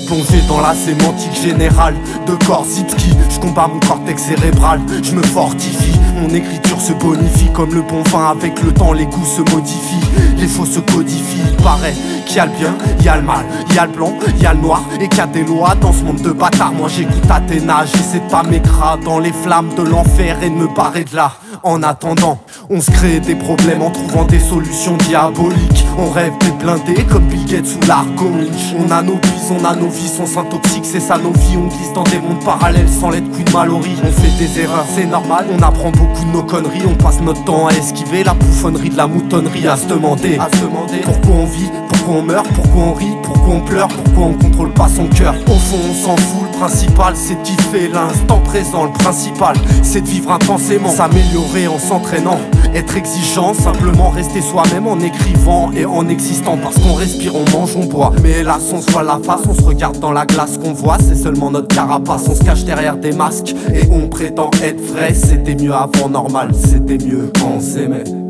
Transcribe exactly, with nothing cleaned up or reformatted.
Plongé dans la sémantique générale de Korzybski, je combats mon cortex cérébral, je me fortifie. Mon écriture se bonifie comme le bon vin, avec le temps les goûts se modifient, les faux se codifient. Il paraît qu'il y a le bien, il y a le mal, il y a le blanc, il y a le noir, et qu'il y a des lois dans ce monde de bâtards. Moi j'écoute Athéna, j'essaie de pas m'écraser dans les flammes de l'enfer et de me barrer de là. En attendant, on se crée des problèmes en trouvant des solutions diaboliques. On rêve d'être blindé comme Bill Gates ou Largo. On a nos bises, on a nos vies, on s'intoxique, c'est ça nos vies. On glisse dans des mondes parallèles sans l'être Queen Mallory. On fait des erreurs, c'est normal, on apprend beaucoup de nos conneries. On passe notre temps à esquiver la bouffonnerie de la moutonnerie. À se demander, à se demander pourquoi on vit, pourquoi on meurt, pourquoi on rit, pourquoi on pleure, pourquoi on contrôle pas son cœur. Au fond on s'en fout, le principal c'est de kiffer l'instant présent. Le principal c'est de vivre intensément, s'améliorer en s'entraînant, être exigeant, simplement rester soi-même en écrivant et en existant. Parce qu'on respire, on mange, on boit, mais hélas on se voit la face, on se regarde dans la glace qu'on voit, c'est seulement notre carapace. On se cache derrière des masques et on prétend être vrai. C'était mieux avant, normal, c'était mieux quand on s'aimait.